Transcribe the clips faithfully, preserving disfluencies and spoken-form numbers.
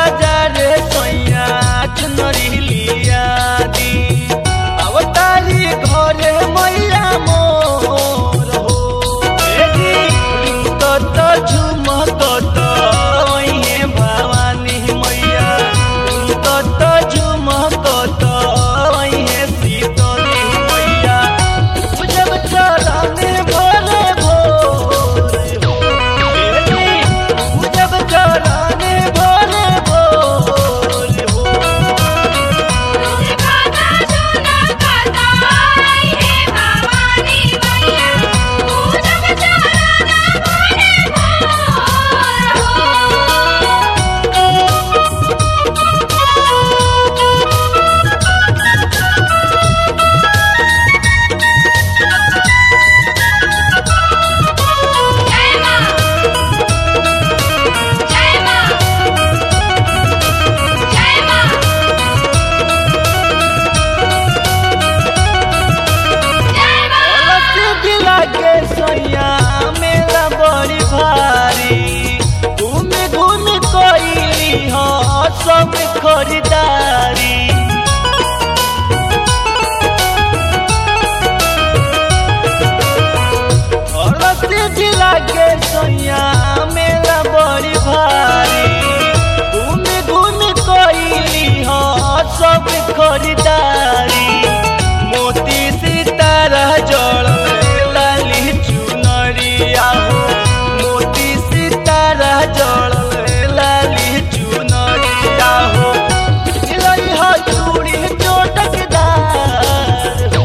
बाजार सैया चुनरी लिया दी अवतारी घरे मैया मोर हो कत झुमकत वही भवानी मैया कत झुमकत वही शीतली मैया जब चरण भोरे भोर हो जब चरण भोरे भोर हो सैया मेला बड़ी भारी घूमी घूमी कोई हो सब खरीदारी जिला के सैया मेला बड़ी भारी घूमी घूमी कोई हो सब खरीदारी मोती सितारा जड़ मोती सितारा जड़ लाली चुनरिया हो हो चूड़ी चोटकदार हो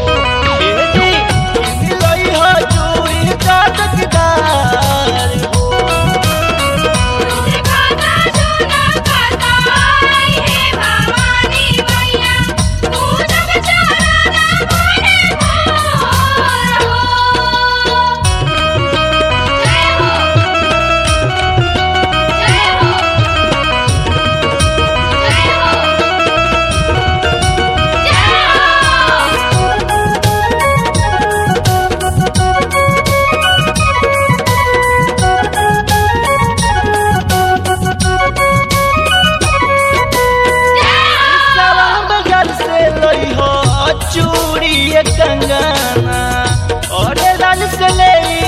हो चूड़ी चोटकदार हो चूड़ी कंगना और लाल से ले